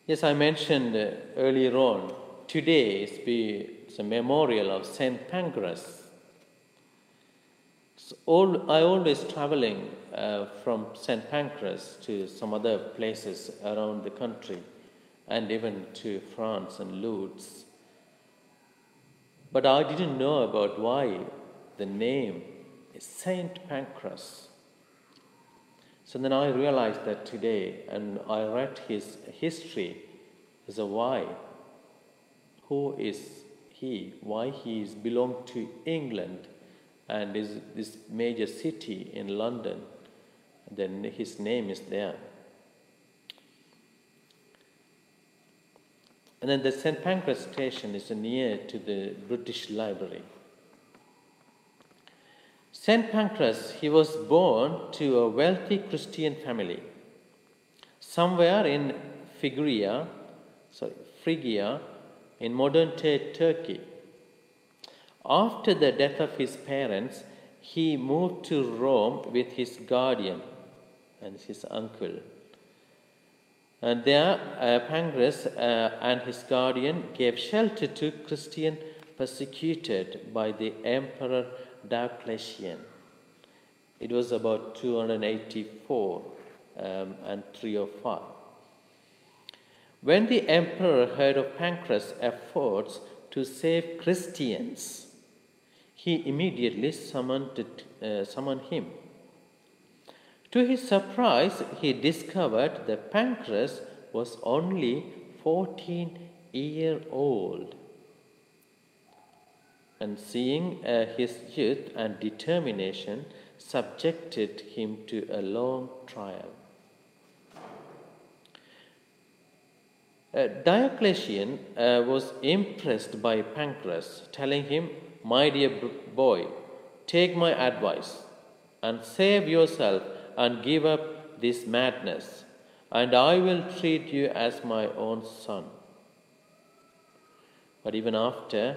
Yes, I mentioned earlier on, today is a memorial of Saint Pancras. I always traveling from Saint Pancras to some other places around the country and even to France and Lourdes. But I didn't know about why the name is Saint Pancras. So then I realized that today, and I read his history as a why. Who is he? Why he is belonged to England and is this major city in London? Then his name is there. And then the St. Pancras station is near to the British Library. St. Pancras, he was born to a wealthy Christian family somewhere in Phrygia in modern-day Turkey. After the death of his parents, he moved to Rome with his guardian and his uncle. And there, Pancras and his guardian gave shelter to Christians persecuted by the Emperor Diocletian. It was about 284 and 305. When the emperor heard of Pancras' efforts to save Christians, he immediately summoned him. To his surprise, he discovered that Pancras was only 14 years old. And seeing his youth and determination, subjected him to a long trial. Diocletian was impressed by Pancras, telling him, "My dear boy, take my advice and save yourself and give up this madness, and I will treat you as my own son." But even after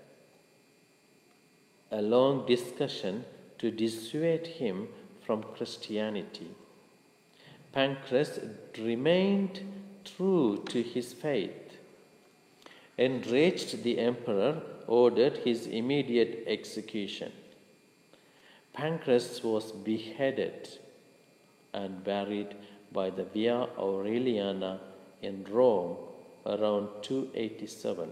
a long discussion to dissuade him from Christianity, Pancras remained true to his faith. Enraged, the emperor ordered his immediate execution. Pancras was beheaded and buried by the Via Aureliana in Rome around 287.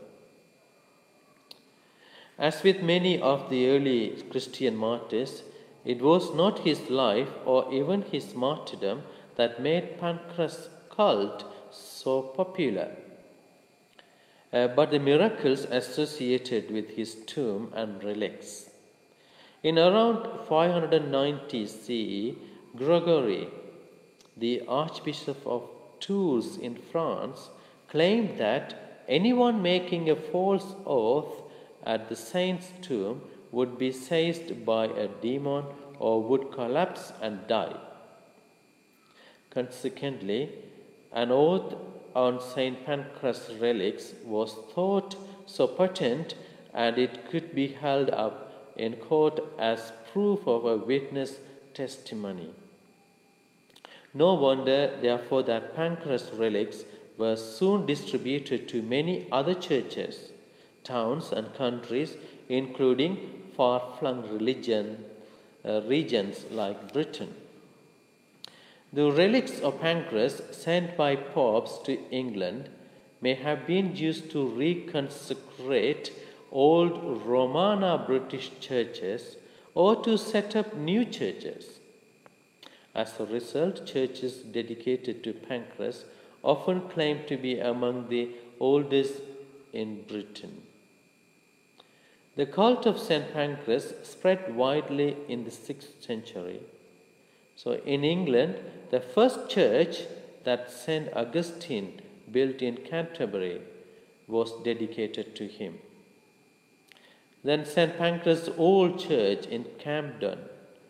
As with many of the early Christian martyrs, it was not his life or even his martyrdom that made Pancras' cult so popular, but the miracles associated with his tomb and relics. In around 590 CE, Gregory, the Archbishop of Tours in France, claimed that anyone making a false oath at the saint's tomb would be seized by a demon or would collapse and die. Consequently, an oath on St. Pancras' relics was thought so potent, and it could be held up in court as proof of a witness testimony. No wonder, therefore, that Pancras' relics were soon distributed to many other churches, towns and countries, including far-flung regions like Britain. The relics of Pancras sent by popes to England may have been used to reconsecrate old Romana British churches or to set up new churches. As a result, churches dedicated to Pancras often claim to be among the oldest in Britain. The cult of St. Pancras spread widely in the 6th century. So in England, the first church that St. Augustine built in Canterbury was dedicated to him. Then St. Pancras' Old Church in Camden,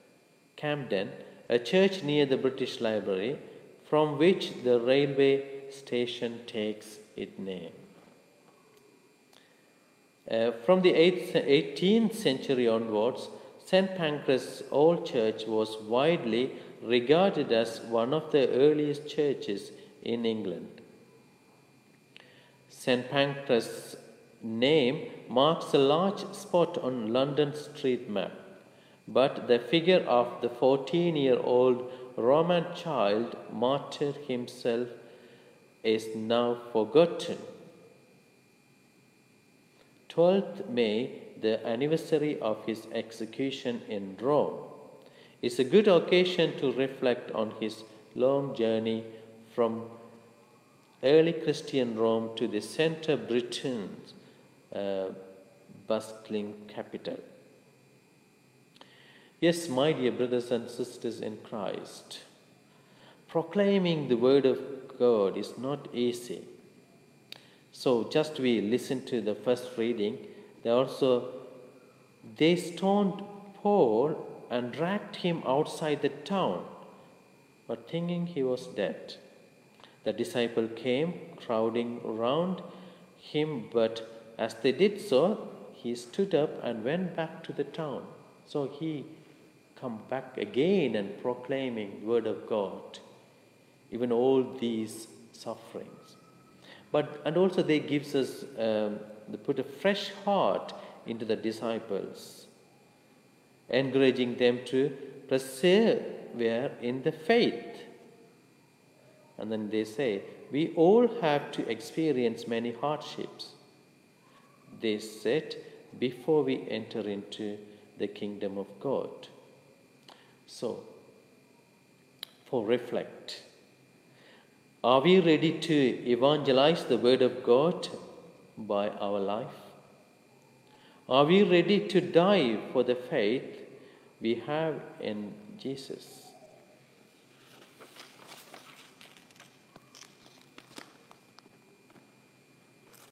a church near the British Library, from which the railway station takes its name. From the 18th century onwards, St. Pancras' Old Church was widely regarded as one of the earliest churches in England. St. Pancras' name marks a large spot on London's street map, but the figure of the 14-year-old Roman child martyr himself is now forgotten. 12th May, the anniversary of his execution in Rome, is a good occasion to reflect on his long journey from early Christian Rome to the center Britain's bustling capital. Yes, my dear brothers and sisters in Christ, proclaiming the word of God is not easy. So just we listen to the first reading, they stoned Paul and dragged him outside the town, but thinking he was dead. The disciple came crowding around him, but as they did so, he stood up and went back to the town. So he come back again and proclaiming word of God, even all these sufferings. And also they gives us, they put a fresh heart into the disciples, encouraging them to persevere in the faith. And then they say, we all have to experience many hardships, they said, before we enter into the kingdom of God. So, for reflect, are we ready to evangelize the word of God by our life? Are we ready to die for the faith we have in Jesus?